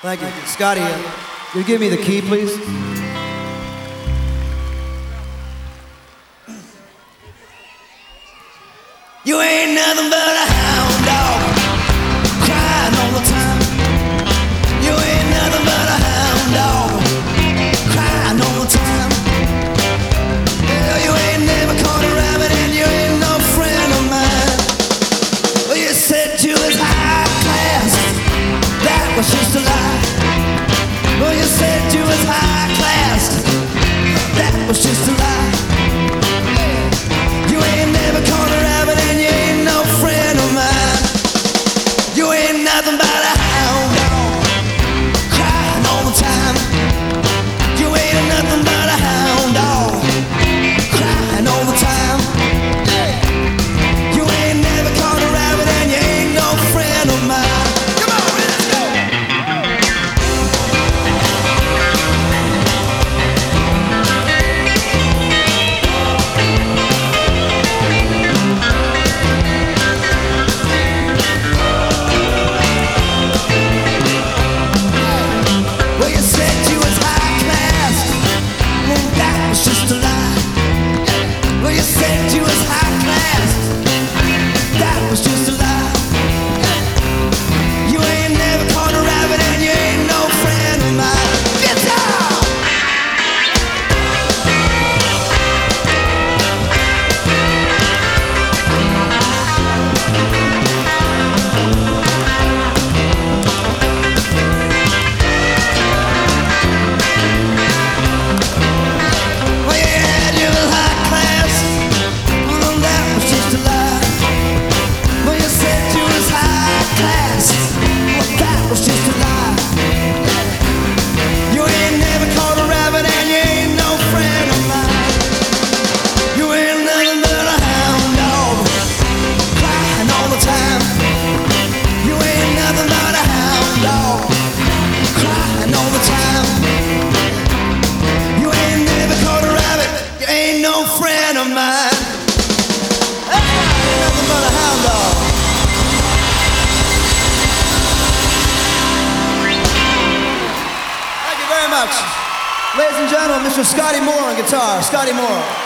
Thank you. Scotty, you give me the key, please? You ain't nothing but a hound dog, crying all the time. You ain't nothing but a hound dog, crying all the time. Well, you ain't never caught a rabbit and you ain't no friend of mine. Well, you said you was high class, that was just a lie. Well, you said you was high class, that was just a lie. You ain't never caught a rabbit and you ain't no friend of mine. You ain't nothing but a hound dog, crying all the time. You ain't nothing but a hound dog, crying all the time. You ain't never caught a rabbit and you ain't no friend of mine. Come on, let's go. Well, you said you was high class, well, that was just a lie. Well, you said you was high class, that was just a lie. You ain't never caught a rabbit and you ain't no friend of mine. Get down! Well, you had you was high class, well, that was just a lie. Well, you said you was high class, well, that was just a lie. You ain't never caught a rabbit and you ain't no friend of mine. You ain't nothing but a hound dog, crying all the time. You ain't nothing but a hound dog, crying all the time. You ain't never caught a rabbit, you ain't no friend of mine. Ain't nothing but a hound dog. Thank you very much. Ladies and gentlemen, Mr. Scotty Moore on guitar. Scotty Moore.